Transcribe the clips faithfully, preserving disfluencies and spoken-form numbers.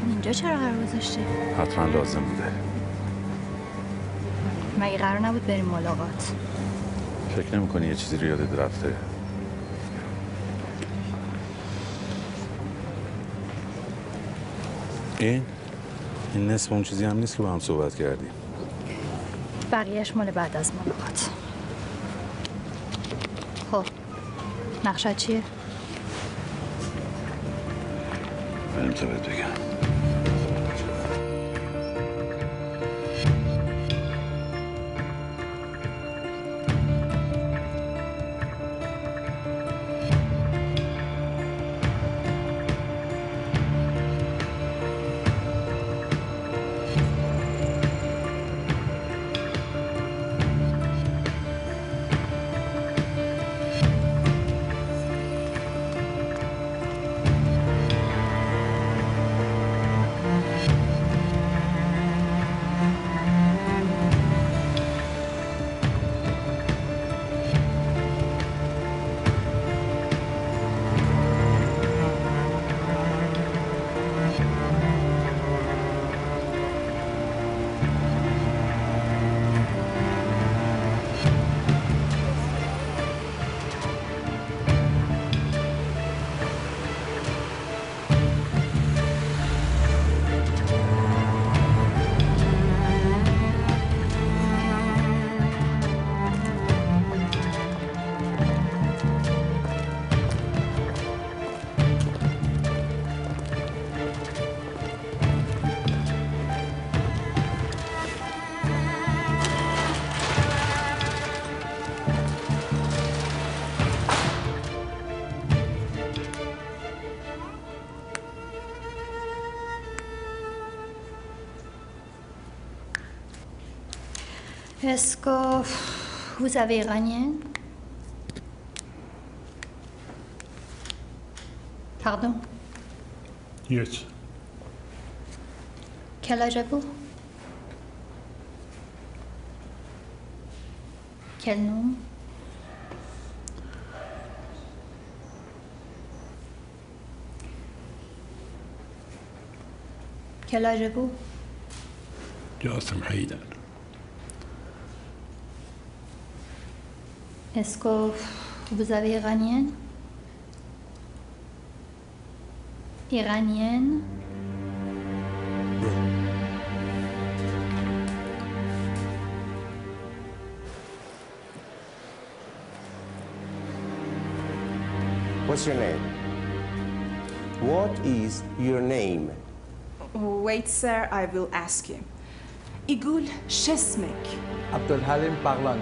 اینجا چرا قرار گذاشتی؟ حتما لازم بوده. مگه قرار نبود بریم ملاقات؟ فکر نمی‌کنی یه چیزی رو یادت رفته؟ این؟ این نصف اون چیزی هم نیست که با هم صحبت کردیم. بقیهش مال بعد از ملاقات. خب نقشت چیه؟ بریم تا بهت بگم. Est-ce que vous avez iranien? Pardon? Yes. Quel âge avez-vous? Quel nom? Quel âge avez-vous? جاسم حیدر. Est-ce que vous avez iranienne? Iranienne? What's your name? What is your name? Wait, sir, I will ask him. يقول شو اسمك؟ عبد الحليم بغلاني.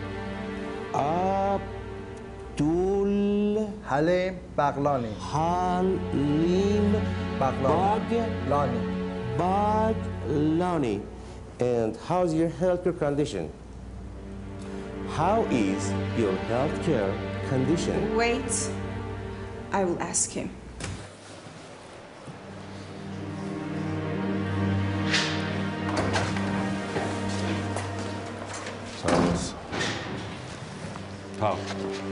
Abdul حليم بغلاني. Halim بغلاني. Baglani. And how's your healthcare condition? How is your healthcare condition? Wait, I will ask him. Silence. How?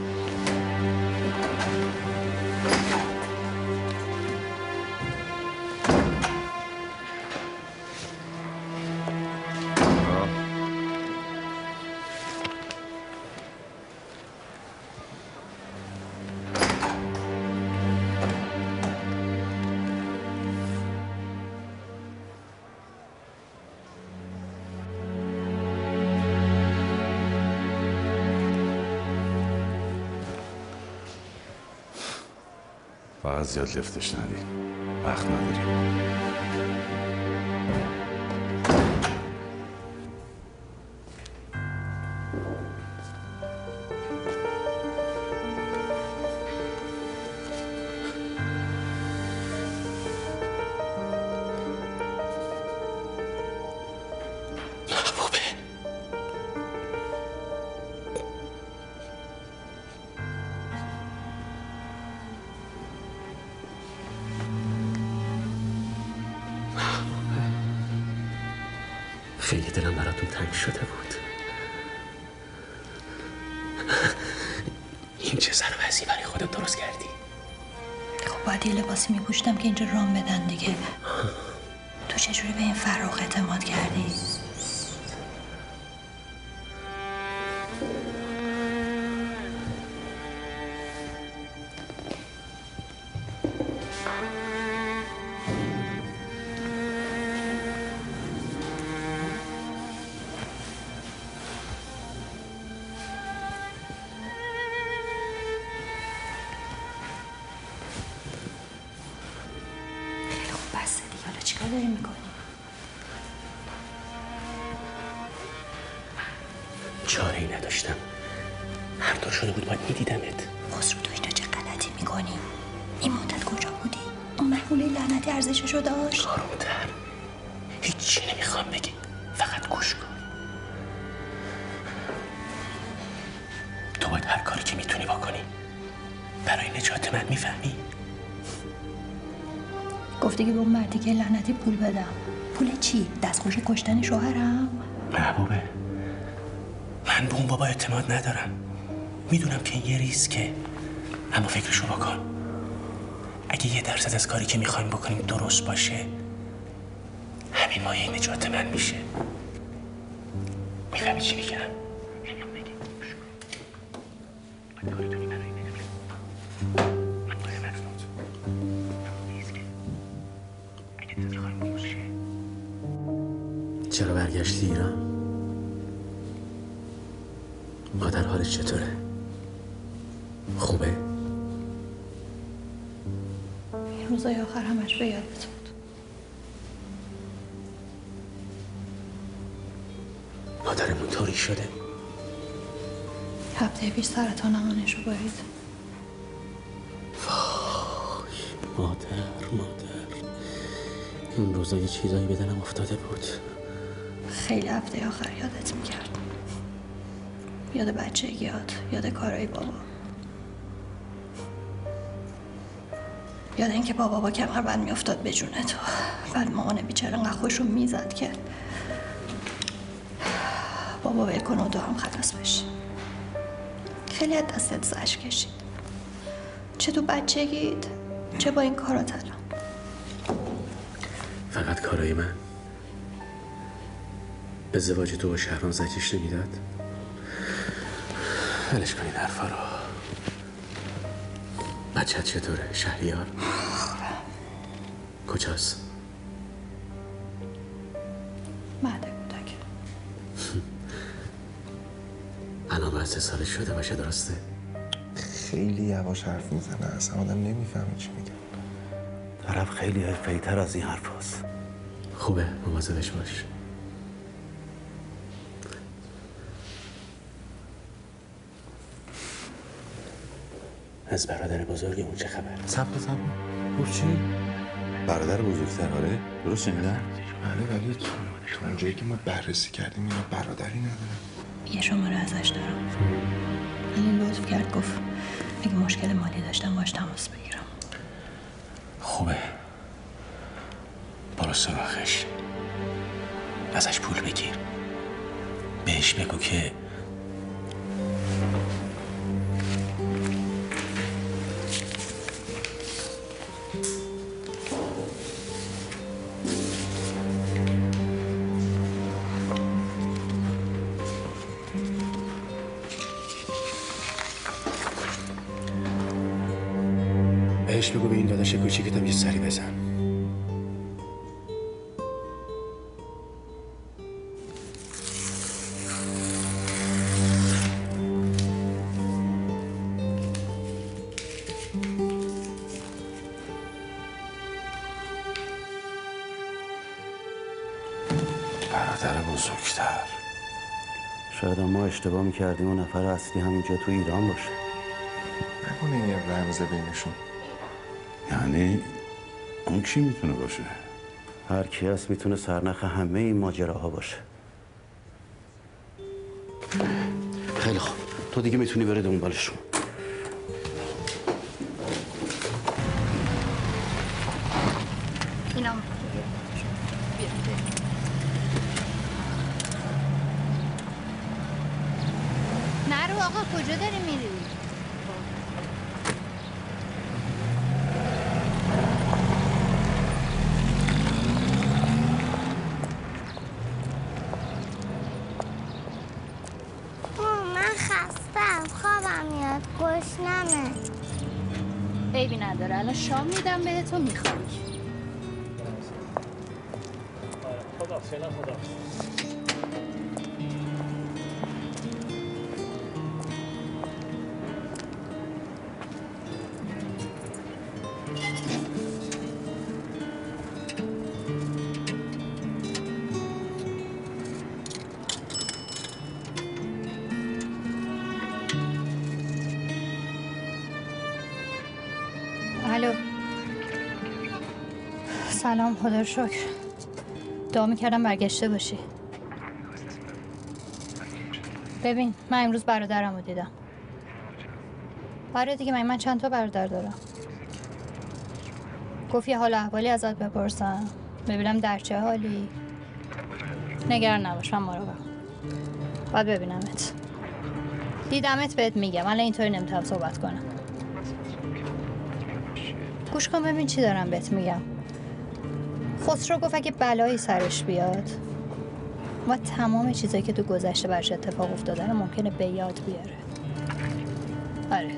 فقط زیاد لفتش ندی. وقت نداریم. خیلی دلم براتون تنگ شده بود. این چه سر وضعی برای خودت درست کردی؟ خب باید یه لباسی میپوشتم که اینجا رام بدن دیگه. چجوری به این فراق اعتماد کردی؟ چیکار داری میکنی؟ چاره ای نداشتم. هر طور شده بود باید میدیدمت. خسرو تو اینجا چه غلطی میکنی؟ این مدت کجا بودی؟ اون محموله لعنتی ارزششو داشت؟ آرومتر. هیچی نمیخوام بگی. فقط گوش کن. تو باید هر کاری که میتونی بکنی برای نجات من، میفهمی؟ گفتی که به اون مردی که لعنتی پول بدم. پول چی؟ دستخوش کشتن شوهرم؟ محبوبه، من به اون بابا اعتماد ندارم. میدونم که یه ریسکه، اما فکرشو بکن. اگه یه درصد از کاری که میخوایم بکنیم درست باشه، همین مایه نجات من میشه. میفهمی چی میگم؟ چرا برگشتی ایران؟ مادر حالش چطوره؟ خوبه؟ این روزای آخر همش به یادت بود. مادرمون طوری شده؟ هفته پیش سرطان آنشو برید. وای مادر مادر، این روزا یه چیزایی به دلم افتاده بود. خیلی هفته آخر یادت میکرد. یاد بچگیات، یاد کارهای بابا، یاد اینکه بابا با کمربند میافتاد به جون تو. بعد مامان بیچاره انقدر خوشو میزد که بابا ول کن و تو هم خلاص بشی. خیلی از دستت زشت کشید، چه تو بچگیت چه با این کارات الان. فقط کارای من به ازدواج تو با شهرام زجیش نمیداد؟ ولش کنید حرفا رو. بچه‌ت چطوره؟ شهریار؟ کجاست؟ مهد کودک. الان باید سه سالش شده باشه، درسته؟ خیلی یواش حرف میزنه، اصلا آدم نمیفهمه چی میگه. طرف خیلی حرفه‌ای‌تر از این حرف هست. خوبه، مواظبش باش. از برادر بزرگ اون چه خبر؟ صبر صبر. گفت چی؟ برادر بزرگتر، آره؟ درست شنیدم؟ بله ولی تو اونجایی که ما بررسی کردیم اینا برادری نداره. یه شماره ازش دارم. ولی لطف کرد گفت اگه مشکل مالی داشتم باش تماس بگیرم. خوبه. برو سراغش. ازش پول بگیر. بهش بگو که بهش بگو به این داداش کوچیکتم یه سری بزن. برادر بزرگتر. شاید ما اشتباه میکردیم و نفر اصلی همینجا تو ایران باشه. نکنه یه رمز بینشون. یعنی اون کی میتونه باشه؟ هر کی هست میتونه سرنخ همه این ماجراها باشه. خیلی خوب، تو دیگه میتونی بری دنبالشون. اینا نرو آقا، کجا داری میری؟ تشنمه. عیبی نداره، الان شام میدم بهت و میخوای. خدا فعلا خدا. الو. سلام، خدا رو شکر. دعا میکردم برگشته باشی. ببین من امروز برادرم رو دیدم. آره دیگه، من من چند تا برادر دارم. گفت یه حال احوالی ازت بپرسم، ببینم در چه حالی. نگران نباش، من مراقبم. باید ببینمت. دیدمت بهت میگم، الان اینطوری نمیتونم صحبت کنم. گوش کن ببین چی دارم بهت میگم. خسرو گفت اگه بلایی سرش بیاد و تمام چیزایی که تو گذشته برش اتفاق افتاده رو ممکنه به یاد بیاره. آره.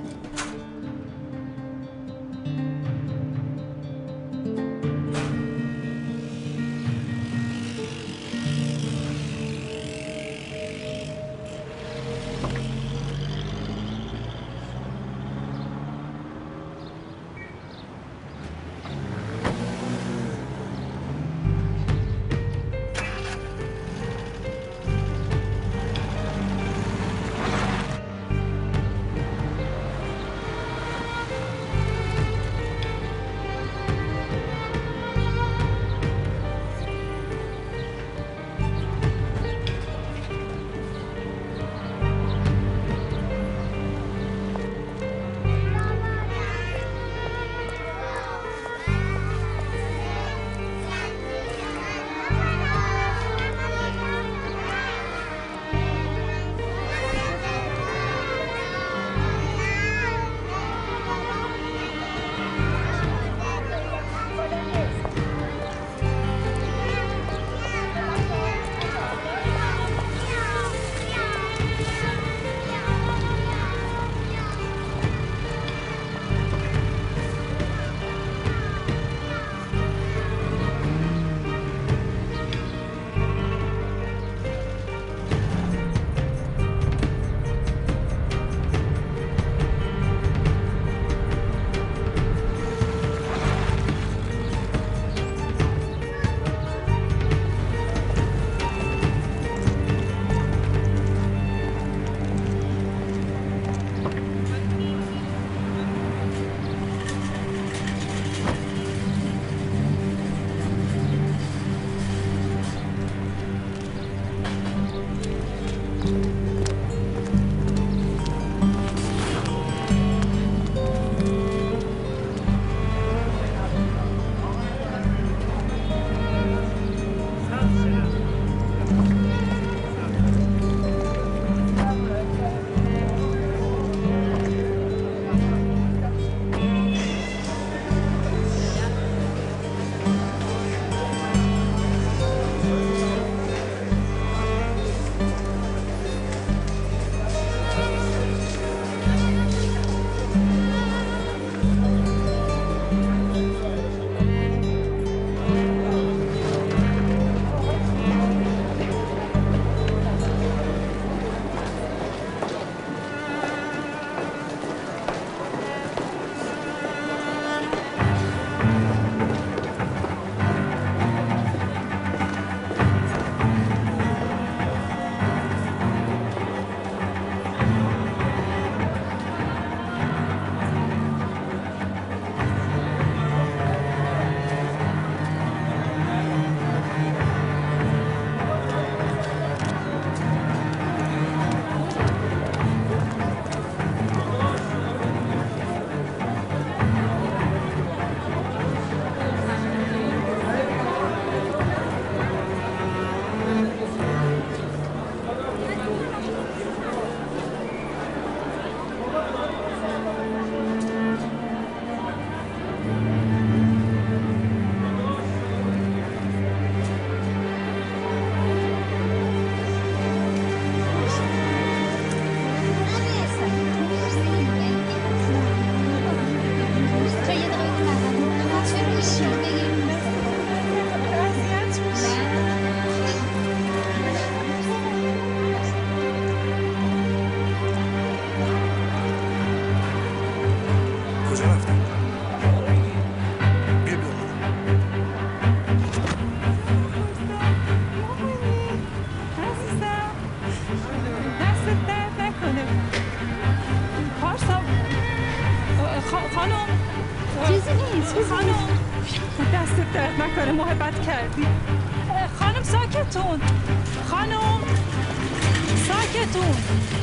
کار بد کردی. خانم ساکتون، خانم ساکتون.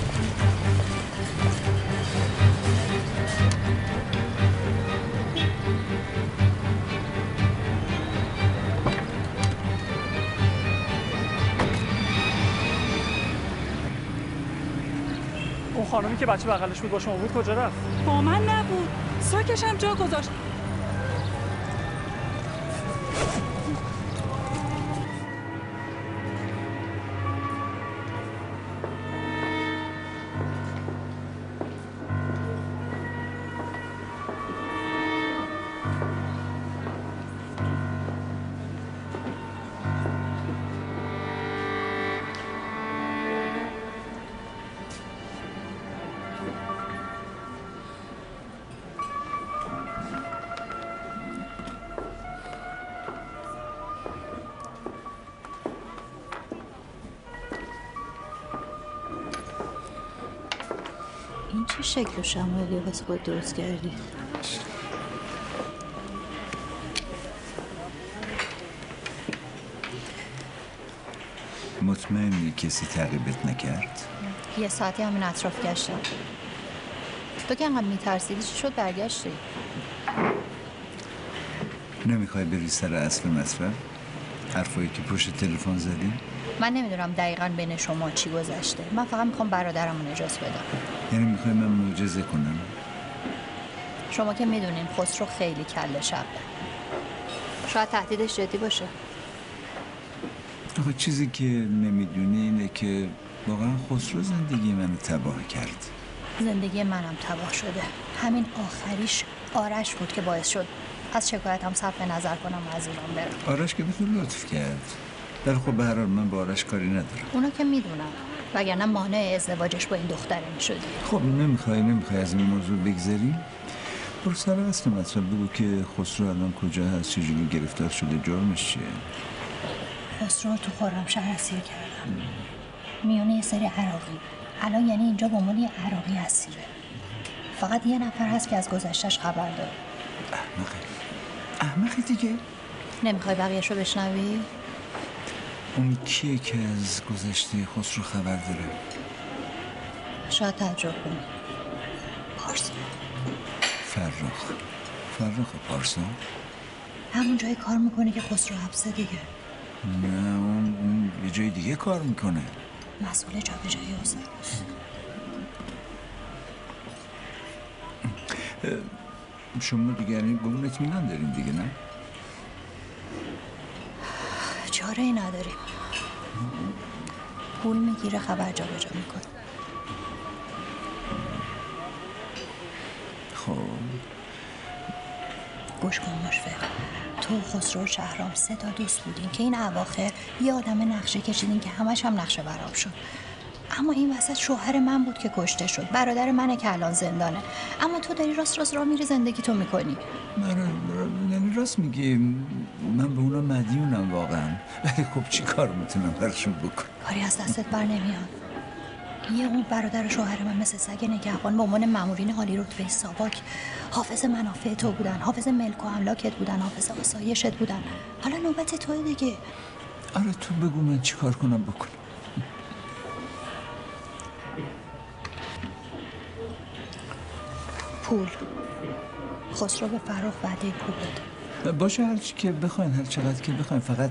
اون خانمی که بچه بغلش بود با شما بود کجا رفت؟ با من نبود، ساکش هم جا گذاشت. این چه شکل و شمایلی واسه خود درست کردی؟ مطمئنی کسی تعقیبت نکرد؟ یه ساعتی همین اطراف گشتم. تو که انقدر میترسیدی چی شد برگشتی؟ نمیخوای بری سر اصل مطلب؟ حرفایی که پشت تلفن زدی؟ من نمیدونم دقیقاً بین شما چی گذشته. من فقط میخوام برادرمو نجات بدم. یعنی میخوای من معجزه کنم؟ شما که میدونین خسرو خیلی کله شقه. شاید تهدیدش جدی باشه. آخه چیزی که نمیدونی اینه که واقعا خسرو زندگی منو تباه کرد. زندگی منم تباه شده. همین آخریش آرش بود که باعث شد از شکایتم صرف نظر کنم و از ایران برم. آرش که به تو لطف کرد. ولی خب به هر حال من با آرش کاری ندارم. اونا که میدونم. وگرنه مانع ازدواجش با این دختره میشدی. خب نمیخوای نمیخوای از این موضوع بگذری؟ برو سر اصل مطلب بگو که خسرو الان کجا هست، چجوری گرفتار شده، جرمش چیه؟ خسرو تو خرمشهر اسیر کردم. میونه یه سری عراقی. الان یعنی اینجا به عنوان یه عراقی اسیره. فقط یه نفر هست که از گذشتش خبر داره. احمقی احمقی دیگه. نمیخوای بقیه‌شو بشنوی؟ اون کیه که از گذشته خسرو خبر داره؟ شاید تعجب کنی. پارسا. فرخ فرخ پارسا؟ همون جای کار میکنه که خسرو حبسه دیگه. نه اون, اون یه جای دیگه کار میکنه. مسئول جابجایی حسین. شما دیگه یعنی به اون اطمینان دارین دیگه نه؟ چاره ای نداریم. پول میگیره خبر جابجا میکنه. خب گوش کن مشفق. تو خسرو و شهرام سه تا دوست بودین که این اواخر یه آدم نقشه کشیدین که همش هم نقشه برام شد. اما این وسط شوهر من بود که کشته شد. برادر منه که الان زندانه. اما تو داری راست راست راه میری زندگی تو میکنی. من یعنی راست میگی. من به اونا مدیونم واقعا. ولی خب چی کار میتونم برشون بکنم؟ کاری از دستت بر نمیاد. یه اون برادر شوهر من مثل سگ نگهبان به عنوان مامورین عالی رتبه ساواک حافظ منافع تو بودن، حافظ ملک و املاکت بودن، حافظ آسایشت بودن. حالا نوبت توئه دیگه. آره تو بگو من چی کار کنم بکنم. پول. خسرو به فرخ وعده پول بده. باشه هرچی که بخواین، هر چقدر که بخواین، فقط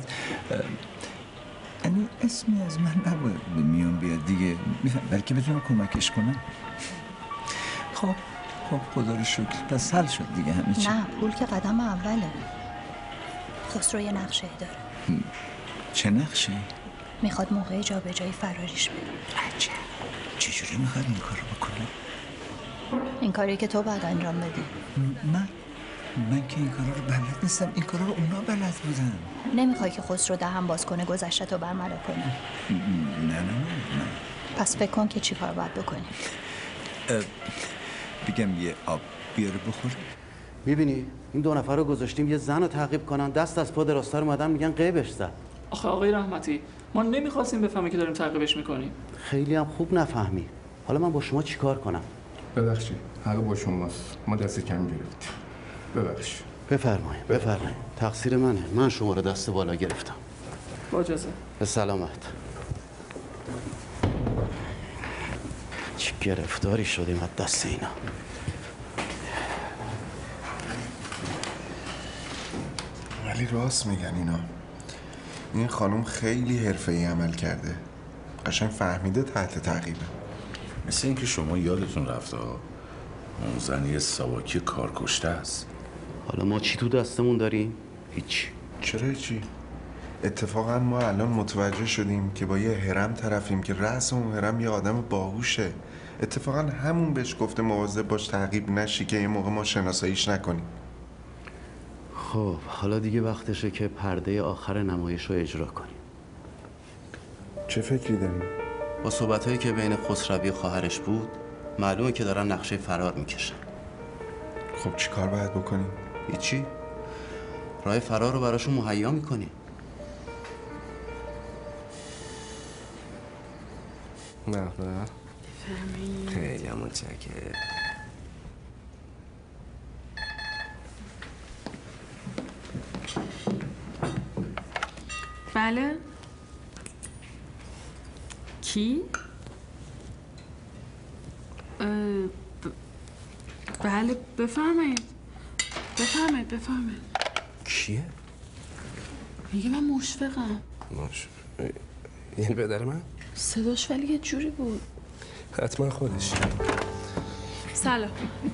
یعنی اسمی از من نباید به میون بیاد دیگه، بلکه بتونم کمکش کنم. خب خب خدا رو شکر، پس حل شد دیگه همه چی. نه پول که قدم اوله. خسرو یه نقشه ای داره. چه نقشه ای؟ میخواد موقع جابجایی فراریش بده. عجب. چجوری میخواد این کارو بکنه؟ این کاری که تو باید انجام بدی. من من که این کارا رو بلد نیستم. این کارا رو اونا بلد بودن. نمیخوای که خسرو دهن باز کنه گذشته تو برملا کنه. نه نه نه نه. پس فکر کن که چی کار باید بکنی. بگم یه آب بیاره بخوره. میبینی این دو نفر رو گذاشتیم یه زن رو تعقیب کنن، دست از پا دراستر اومدن میگن غیبش زد. آخه آقای رحمتی ما نمیخواستیم بفهمیم که داریم تعقیبش میکنیم. خیلی هم خوب نفهمی. حالا من با شما چیکار کنم؟ ببخشید حق با شماست، ما دست کم گرفتیم. ببخشید. بفرمایید بفرمایید. تقصیر منه. من شما رو دست بالا گرفتم. با اجازه. به سلامت. چه گرفتاری شدیم از دست اینا. ولی راست میگن اینا. این خانم خیلی حرفه‌ای عمل کرده. قشنگ فهمیده تحت تعقیبه. مثل اینکه شما یادتون رفته اون زن یه ساواکی کار کشته است. حالا ما چی تو دستمون داریم؟ هیچ. چرا هیچی؟ اتفاقا ما الان متوجه شدیم که با یه هرم طرفیم که رأس اون هرم یه آدم باهوشه. اتفاقا همون بهش گفته مواظب باش تعقیب نشی که یه موقع ما شناساییش نکنیم. خب حالا دیگه وقتشه که پرده آخر نمایش رو اجرا کنیم. چه فکری داریم؟ با صحبتایی که بین خسروی و خواهرش بود معلومه که دارن نقشه فرار میکشن. خب چی کار باید بکنیم؟ هیچی. راه فرار رو براشون مهیا میکنیم. نه نه خیلی متشکرم. بله کی؟ بله بفرمایید بفرمایید بفرمایید. کیه؟ میگه من مشفقم. مش... یعنی پدر من؟ صداش ولی یه جوری بود. حتما خودش. سلام.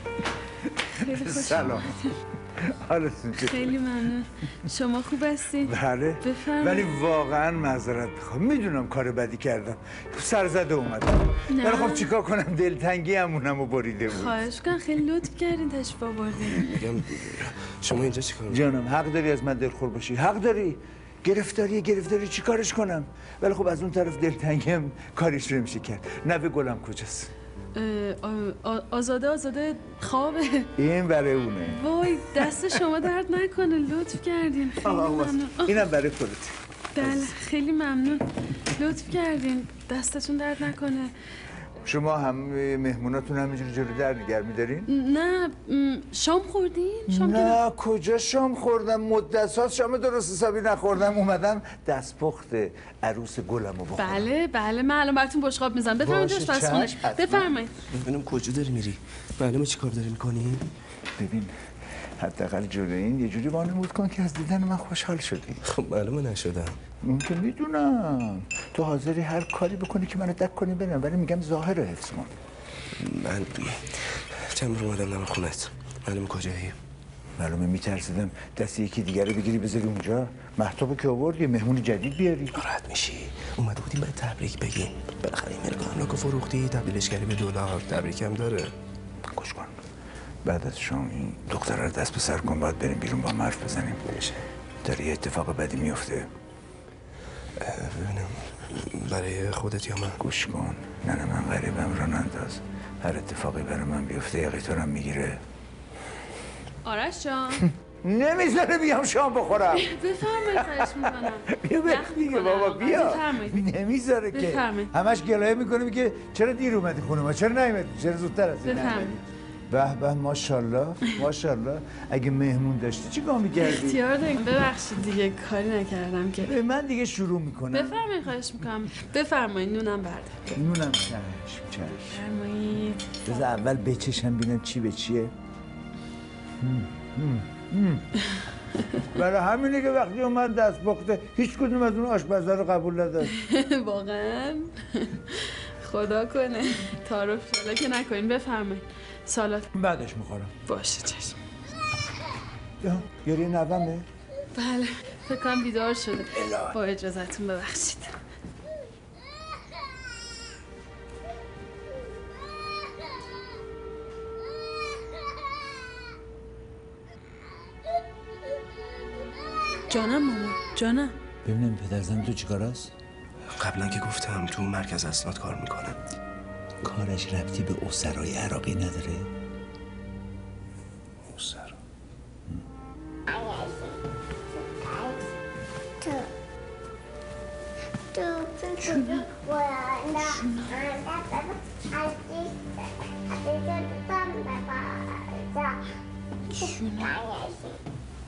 خیلی خوش سلام. حالتون چطوره؟ خیلی ممنون. شما خوب هستی؟ بله. بفرمایید. ولی واقعا معذرت میخوام. میدونم کار بدی کردم. سرزده اومدم. نه. ولی خب چیکار کنم، دلتنگی همونمو بریده بود. خواهش کن، خیلی لطف کردین تشریف آوردین. میگم شما اینجا چیکار می‌کنید؟ جانم حق داری از من دلخور باشی. حق داری. گرفتاری گرفتاری چیکارش کنم؟ ولی خب از اون طرف دلتنگی هم کاریش رو نمیشه کرد. نوه گلم کجاست؟ آزاده آزاده خوابه. این برای اونه. وای دست شما درد نکنه، لطف کردین. خیلی ممنون. اینم برای خودت. بله خیلی ممنون، لطف کردین. دستتون درد نکنه. شما هم مهموناتون همینجوری جلو در نگه می‌دارین؟ نه شام خوردین؟ شام نه کجا شام خوردم، مدت هاست شام درست حسابی نخوردم. اومدم دستپخت عروس گلم رو بخورم. بله بله من الان براتون بشقاب میزنم. بفرمایید جاش بسخونه. بفرمایید. ببینم کجا داری میری؟ معلومه چی کار داری میکنی؟ ببین حداقل جلوی این یه جوری وانمود کن که از دیدن من خوشحال شدی. خب معلومه نشدم. اون که میدونم تو حاضری هر کاری بکنی که منو دک کنی برم، ولی میگم ظاهر رو حفظ کن. من چند رو اومدم نم خونت. معلومه کجایی؟ معلومه میترسیدم دست یکی دیگر رو بگیری بذاری اونجا. مهتابو که آورد یه مهمون جدید بیاری. راحت میشی. اومده بودیم برای تبریک بگیم. بالاخره این ملک املاکو فروختی، تبدیلش کردی به دلار. تبریکم داره. گوش کن. بعد از شام این دختره رو دست به سر کن، باید بریم بیرون با هم حرف بزنیم. نمیشه. داره یه اتفاق بدی میفته. ببینم برای خودت یا من؟ گوش کن. نه نه من غریبم را ننداز. هر اتفاقی برای من بیفته یقی تو رو میگیره. آرش جان نمیذاره بیام شام بخورم. بفرمایید خواهش میکنم. بیا بخ دیگه بابا بیا. بفرمایید. نمیذاره که. بفرمایید. همش گلایه میکنه میگه چرا دیر اومدی خونه ما، چرا نیومدی، چرا زودتر از این بفرمایید. به به ماشاءالله ماشاءالله. اگه مهمون داشتی چیکار می‌کردی؟ اختیار داریم. ببخشید دیگه کاری نکردم که. من دیگه شروع میکنم. بفرمایید خواهش میکنم. بفرمایید نونم برده. نونم چشم چشم. بفرمایید. بذار اول بچشم ببینم چی به چیه. برای همینه که وقتی اومد دست پخته هیچ کدوم از اون آشپزا رو قبول نداشت. واقعا خدا کنه تعارف شالا که نکنین. بفرمایید سالات بعدش میخورم. باشه چشم. یاری نوامه؟ بله فکر کنم بیدار شده. با اجازتون ببخشید. جانم مامان جانم. ببینم پدرزن تو چیکار است؟ قبلا که گفتم تو مرکز اسناد کار میکنم. کارش ربطی به اسرای عراقی نداره؟ اسرا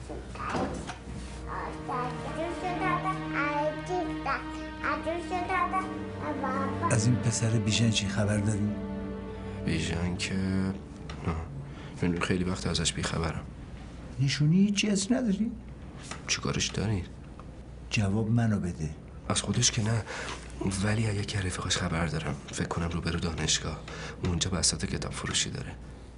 از این پسر بیژن چی خبر داری؟ بیژن که نه خیلی وقت ازش بیخبرم. نشونی هیچی از نداری؟ چی کارش داری؟ جواب منو بده. از خودش که نه، ولی اگه که رفیقش خبر دارم فکر کنم رو برو دانشگاه اونجا بساط کتاب فروشی داره.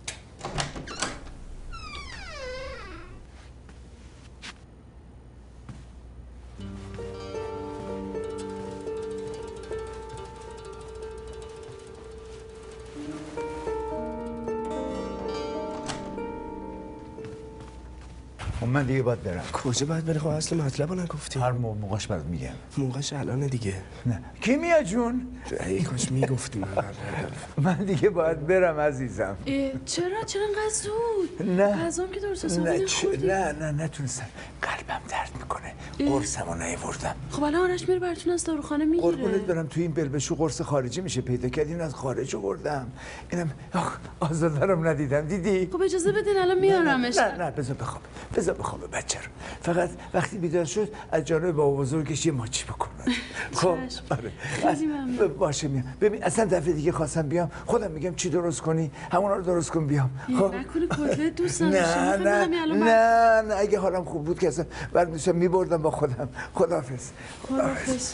من دیگه باید برم. کجا باید بری؟ خب اصل مطلب رو نگفتی. هر موقع موقعش برات میگم. موقعش الانه دیگه. نه کی میاد جون؟ ای کاش میگفتی. من دیگه باید برم عزیزم. چرا چرا انقدر زود؟ نه غذام که درست حسابی نه نخوردی. نه نه نتونستم. قلبم درد میکنه. قرصمو نیاوردم. خب الان آرش میره براتون از داروخانه میگیره. قربونت برم تو این بلبشو قرص خارجی میشه پیدا کرد. این از خارج آوردم. اینم آزادرم ندیدم دیدی؟ خب اجازه بدین الان میارمش. نه نه بذار بخواب. بذار بخواب بچه رو. فقط وقتی بیدار شد از جانب بابا بزرگش یه ماچی بکنن. خب آره. خیلی ممنون. باشه میام. ببین اصلا دفعه دیگه خواستم بیام خودم میگم چی درست کنی همونا رو درست کن بیام. خب نکنه کتلت دوست نداشتی. نه نه نه نه اگه حالم خوب بود که اصلا بعد میشم میبردم با خودم. خداحافظ. خداحافظ.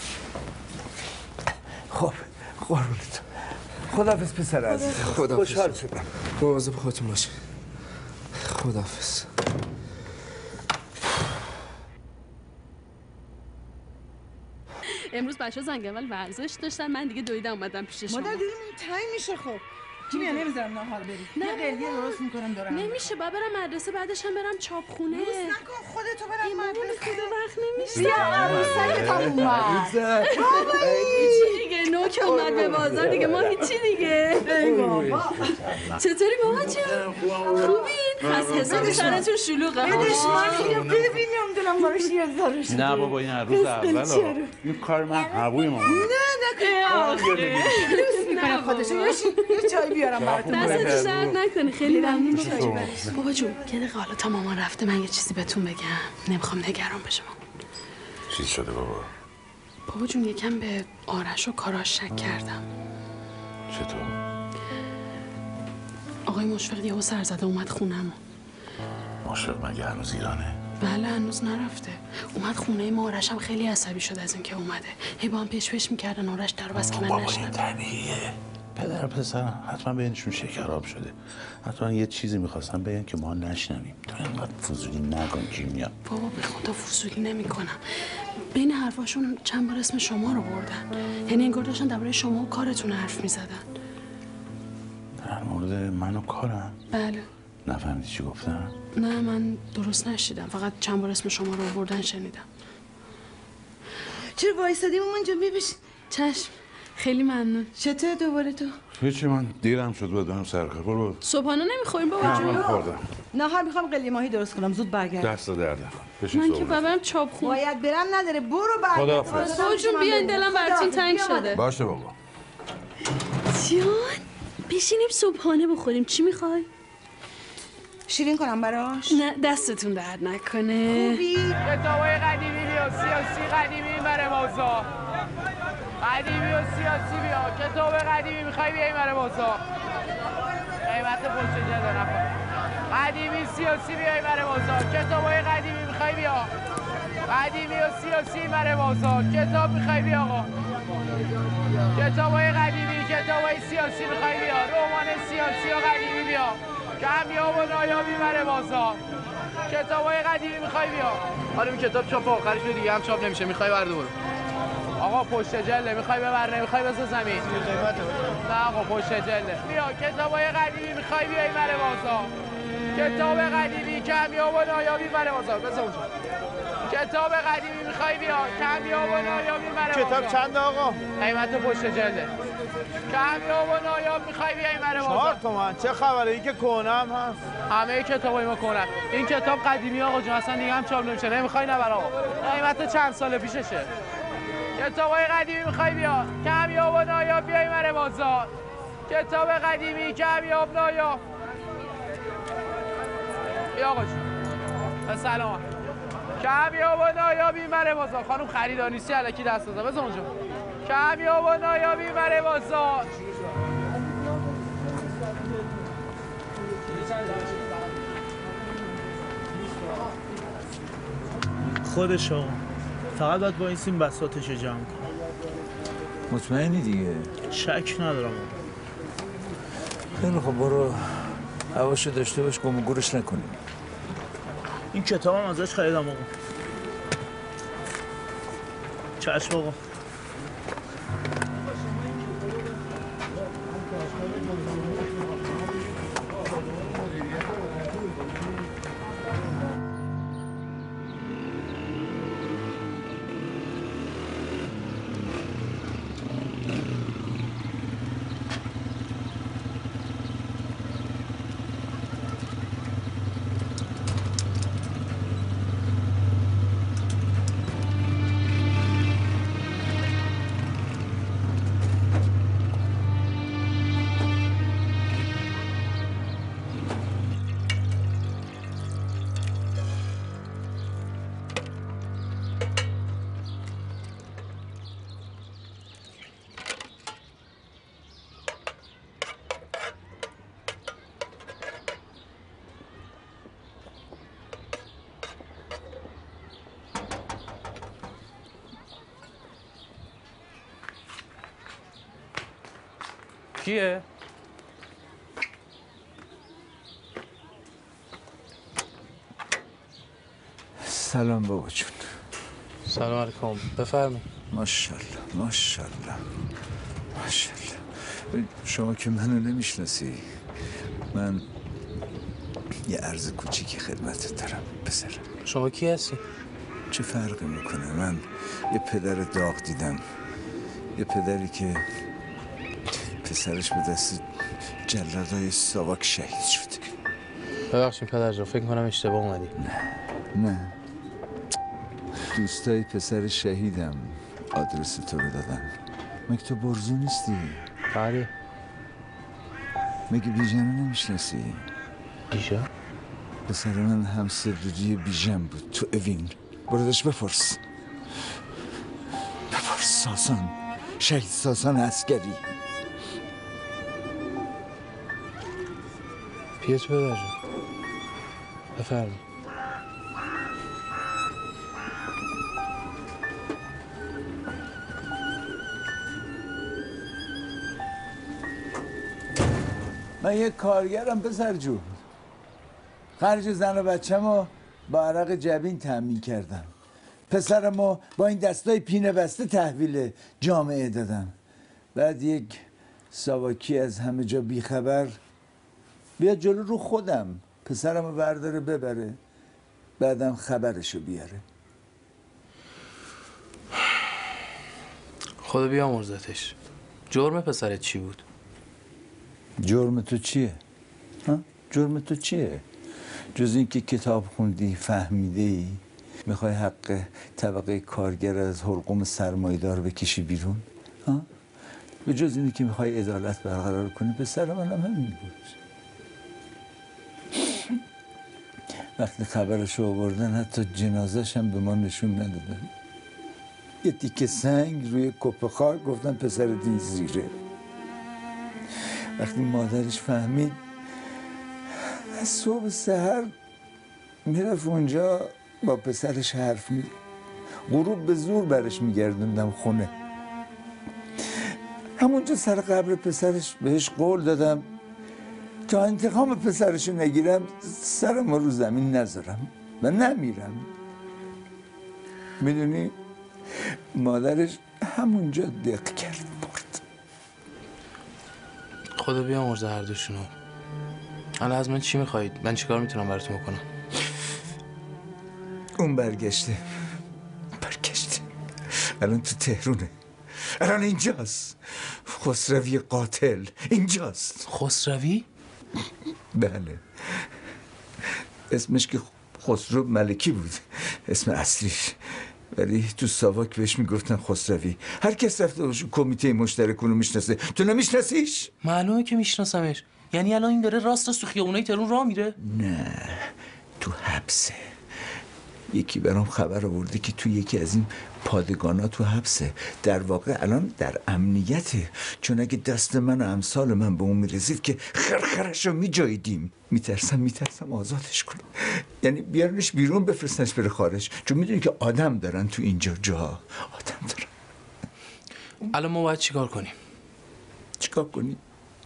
خب قربونت. خداحافظ پسر عزیز. خداحافظ. خوشحال شدم. مواظب خودتون باشید. خداحافظ. امروز بچه‌ها زنگول ورزش داشتن، من دیگه دویدم اومدم پیش شما. مادر داریم این تایم میشه. خب کی میاد؟ نمیذارم ناهار بریم. نه یه قلیه درست میکنم دارم. نمیشه، باید برم مدرسه بعدش هم برم چاپخونه. روز نکن خودتو برم مدرسه. خدا وقت نمیشه. بیا عروسک تا اومد. هیچی دیگه نوک اومد به بازار دیگه، ما هیچی دیگه. ای بابا. چطوری بابا جون؟ خوبین؟ از حساب سرتون شلوغه. بدش من اینو ببین نمیدونم باش یه دارش. نه بابا این هر روز اول این کار من هوای مامان. نه نکن. دوست میکنم خودشو. یه چای بیارم براتون. دستت درد نکنه. خیلی ممنون. بابا جون یه دقیقه حالا تا مامان رفته من یه چیزی بهتون بگم. نمیخوام نگران بشه مامان. چی شده بابا؟ بابا جون یکم به آرش و کاراش شک کردم. چطور؟ آقای مشفق یهو سرزده اومد خونم. مشفق مگه هنوز ایرانه؟ بله هنوز نرفته. اومد خونه ما. آرش هم خیلی عصبی شد از اینکه اومده. هی با هم پیش پیش میکردن آرش در بس که من بابا نشنم. این طبیعیه. پدر پسر حتما بینشون شکراب شده. حتما یه چیزی میخواستم بگن که ما نشنویم. تو اینقدر فضولی نکن کیمیا. بابا به خدا فضولی نمیکنم. بین حرفاشون چند بار اسم شما رو بردن. یعنی انگار داشتن درباره شما و کارتون حرف میزدن. در مورد من و کارم؟ بله. نفهمیدی چی گفتم؟ نه من درست نشیدم. فقط چند بار اسم شما رو بردن شنیدم. چرا وایسادیم اونجا ببیش؟ چشم. خیلی ممنون. چطور دوباره تو؟ هیچی من دیرم شد باید برم سرکار. برو. صبحانه نمیخوریم بابا نه جون؟ من خوردم. نهار میخوام قلیه ماهی درست کنم زود برگرد. دست درد نکن. بشین من که صحبت. بابام چاپخون. باید برم نداره برو برگرد. خداحافظ. بابا جون بیاین دلم براتون تنگ شده. باشه بابا. جان بشینیم صبحانه بخوریم. چی میخوای؟ شیرین کنم براش؟ نه دستتون درد نکنه. خوبی؟ کتابای قدیمی بیا، سیاسی قدیمی بره بازار. قدیمی و سیاسی بیا، کتاب قدیمی میخوای بیای بره بازار. قیمت پشت جلو نکن. قدیمی سیاسی بیای بره بازار. کتابای قدیمی میخوای بیا. قدیمی و سیاسی بره بازار. کتاب میخوای بیا آقا. کتابای قدیمی، کتابای سیاسی میخوای بیا. رمان سیاسی و قدیمی بیا. کمیاب و نایابی بره بازار. کتابای قدیمی میخوای بیا. حالا این کتاب چاپ آخرش دیگه هم چاپ نمیشه. میخوای برد برو. آقا پشت جلده میخوای ببر نمیخوای بذار زمین. نه آقا پشت جلده. بیا کتابای قدیمی میخوای بیای بره بازار. کتاب قدیمی کمیاب و نایابی بره بازار. بذار اونجا. کتاب قدیمی میخوای بیا. کمیاب و نایابی بره بازار. کتاب چند آقا؟ قیمت پشت جلده. کمیاب و نایاب میخوای بیای بره بازار. چهار تومن. چه خبره؟ این که کهنه هست. همه کتابای ما کهنه. این کتاب قدیمی آقا جون اصلا دیگه هم چاپ نمیشه. نمیخوای نبر آقا. قیمت چند سال پیششه. کتابای قدیمی میخوای بیا. کمیاب و نایاب بیای بره بازار. کتاب قدیمی کمیاب نایاب. بیا آقا جون. به سلام. کمیاب و نایابی بره بازار. خانم خریدار نیستی الکی دست بزن. بزن اونجا. کمیاب و نایابی بره بازار. خودش آقا فقط باید با این سیم بساطش رو جمع کن. مطمئنی دیگه؟ شک ندارم. خیلی خب برو هواشو داشته باش، گم و گورش نکنیم. این کتابم ازش خریدم آقا. چشم آقا. کیه؟ سلام بابا جون. سلام علیکم. بفرمایید. ماشاءالله ماشاءالله ماشاءالله. شما که منو نمیشناسی، من یه عرض کوچیکی خدمتت دارم پسر. شما کی هستی؟ چه فرقی میکنه؟ من یه پدر داغ دیدم، یه پدری که پسرش به دست جلادای ساواک شهید شد. ببخشید پدر جان، فکر کنم اشتباه اومدی. نه نه، دوستای پسر شهیدم آدرس تو رو دادن. مگه تو برزو نیستی؟ بله. مگه بیژن رو نمیشناسی؟ بیژن؟ پسر من همسردودی بیژن بود تو اوین. بردش بپرس بپرس. ساسان، شهید ساسان عسکری. بیا تو پدر جان. بفرمایید. من یه کارگرم پسر جون. خرج زن و بچه‌مو با عرق جبین تأمین کردم. پسرمو با این دستای پینه بسته تحویل جامعه دادم. بعد یک ساواکی از همه جا بیخبر بیاد جلو رو خودم پسرمو برداره ببره، بعدم خبرشو بیاره. خدا بیامرزتش. جرم پسرت چی بود؟ جرم تو چیه؟ ها؟ جرم تو چیه؟ جز این که کتاب خوندی، فهمیده ای، میخوای حق طبقه کارگر از حلقوم سرمایه‌دار بکشی بیرون؟ ها؟ به جز اینی که میخوای عدالت برقرار کنی، پسر من هم همین بود. وقتی خبرشو آوردن حتی جنازش هم به ما نشون ندادن. یه تیکه سنگ روی کپ خاک گفتن پسر دین زیره. وقتی مادرش فهمید از صبح سحر میرفت اونجا با پسرش حرف می غروب به زور برش میگردوندم خونه. همونجا سر قبر پسرش بهش قول دادم تا انتقام پسرشو نگیرم سرم رو زمین نذارم و نمیرم. میدونی مادرش همونجا دق کرد برد. خدا بیامرزه هر دوشونو. الان از من چی میخواید؟ من چیکار میتونم براتون بکنم؟ اون برگشته برگشته الان تو تهرونه، الان اینجاست. خسروی قاتل اینجاست. خسروی؟ بله، اسمش که خسرو ملکی بود اسم اصلیش، ولی تو ساواک بهش میگفتن خسروی. هر کس رفته باشه کمیته مشترک رو میشناسه. تو نمیشناسیش؟ معلومه که میشناسمش. یعنی الان این داره راست راست تو خیابونای تهران راه میره؟ نه، تو حبسه. یکی برام خبر آورده که تو یکی از این پادگانا تو حبسه. در واقع الان در امنیته، چون اگه دست من و امثال من به اون میرسید که خرخرش رو میجاییدیم. میترسم میترسم آزادش کنم، یعنی بیارنش بیرون بفرستنش بره خارج، چون میدونی که آدم دارن تو اینجا، جاها آدم دارن. الان ما باید چیکار کنیم؟ چیکار کنیم؟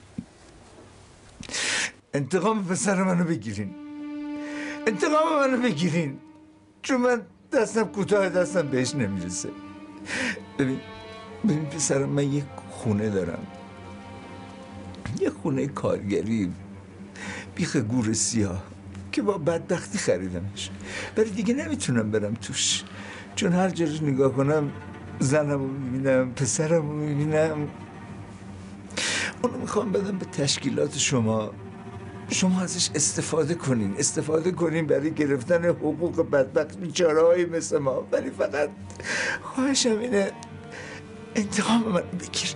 انتقام پسر منو بگیرین، انتقام منو بگیرین، چون من دستم کوتاه، دستم بهش نمیرسه. ببین ببین پسرم، من یک خونه دارم، یه خونه کارگری بیخ گور سیاه که با بدبختی خریدمش، ولی دیگه نمیتونم برم توش، چون هر جاش نگاه کنم زنم رو میبینم، پسرم رو میبینم. اونو میخوام بدم به تشکیلات شما، شما ازش استفاده کنین، استفاده کنین برای گرفتن حقوق بدبخت بیچاره های مثل ما. ولی فقط خواهشم اینه انتقام من بگیر.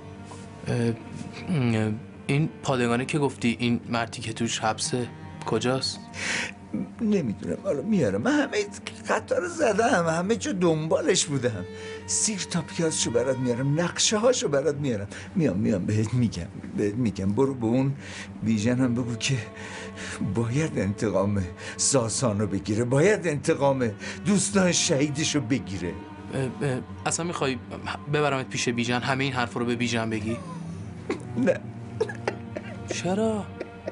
این پادگانی که گفتی این مردی که توش حبسه کجاست؟ نمیدونم، حالا میارم. من همه خطا رو زدم، همه جا دنبالش بودم. سیر تا پیازشو برات میارم، نقشه هاشو برات میارم. میام میام بهت میگم بهت میگم برو به اون بیژن هم بگو که باید انتقام ساسانو بگیره، باید انتقام دوستان شهیدشو بگیره. اصلا میخوای ببرمت پیش بیژن همه این حرف رو به بیژن بگی؟ نه. چرا؟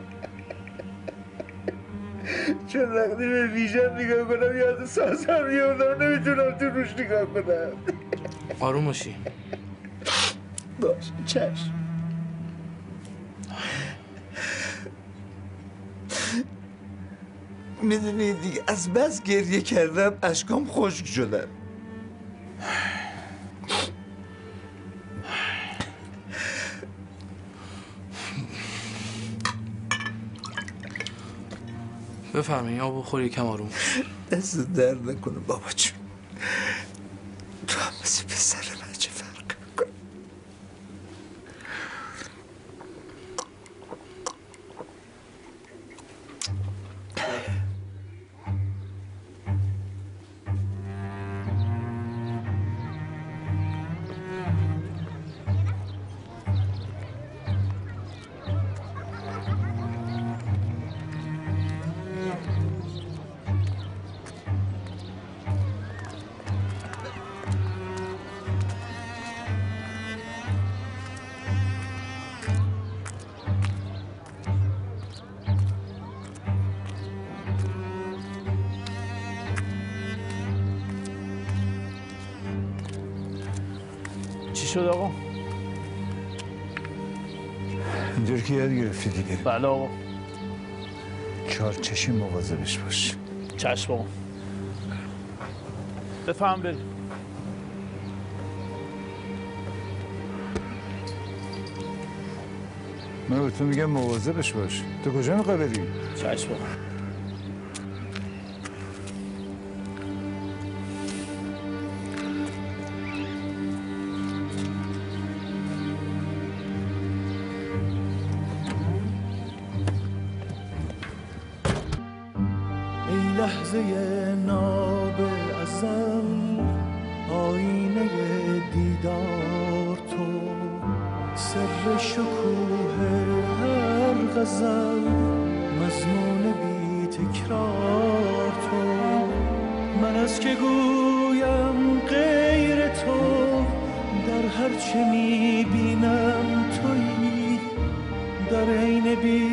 چون وقتی به بیژن نگاه کنم یاد ساسان میافتم، نمیتونم تو روش نگاه کنم. آروم باشی. باش چشم. میدونی دیگه از بس گریه کردم اشکام خشک شدن. بفرمایید آب بخور، یکم آروم. دست درد نکنه بابا جون، تو هم مثل پسر من چه فرق میکنه. چی شد آقا؟ اینجور که یاد گرفتی دیگه. بله آقا. چهار چشم مواظبش باش. چشم آقا. بفهم بریم. من به تو میگم مواظبش باش. تو کجا میخوای بری؟ چشم آقا. لحظه ناب ازل، آینه دیدار تو، سر شکوه هر غزل، مضمون بی تکرار تو. من از که گویم غیر تو، در هر چه میبینم تویی، در عین بی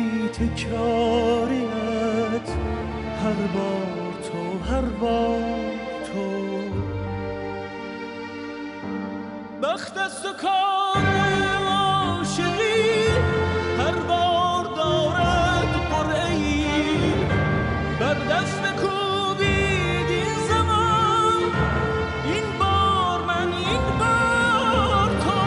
تکراریت، هر بار تو هر بار تو. بخت است و کار عاشقی، هر بار دارد قرعه‌ای، بر دست کوبید این زمان، این بار من این بار تو.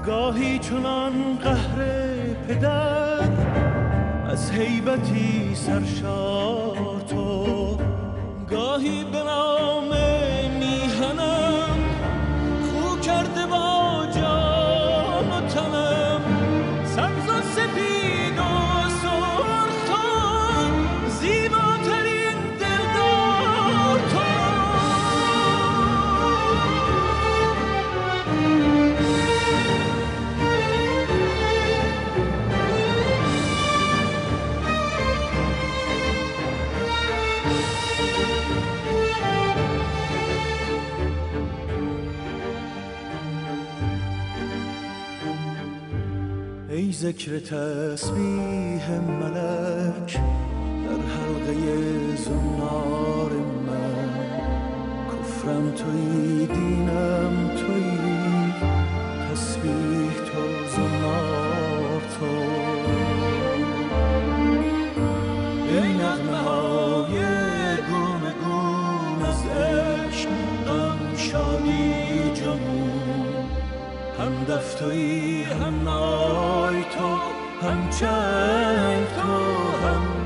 گاهی چنان قهر پدر از هیبتی سرشار تو، گاهی به نام میهنم خو کرده با جان و تنم، سبز و سپید و سرخ تو، زیباترین دلدار تو. ای ذکر تسبیح ملک در حلقه زنار من، کفرم تویی دینم تویی، تسبیح تو زنار تو. ای نغمه های گونه گون از عشق غم شادی جنون، هم دفتویی هم نای تو، هم چنگ تو، هم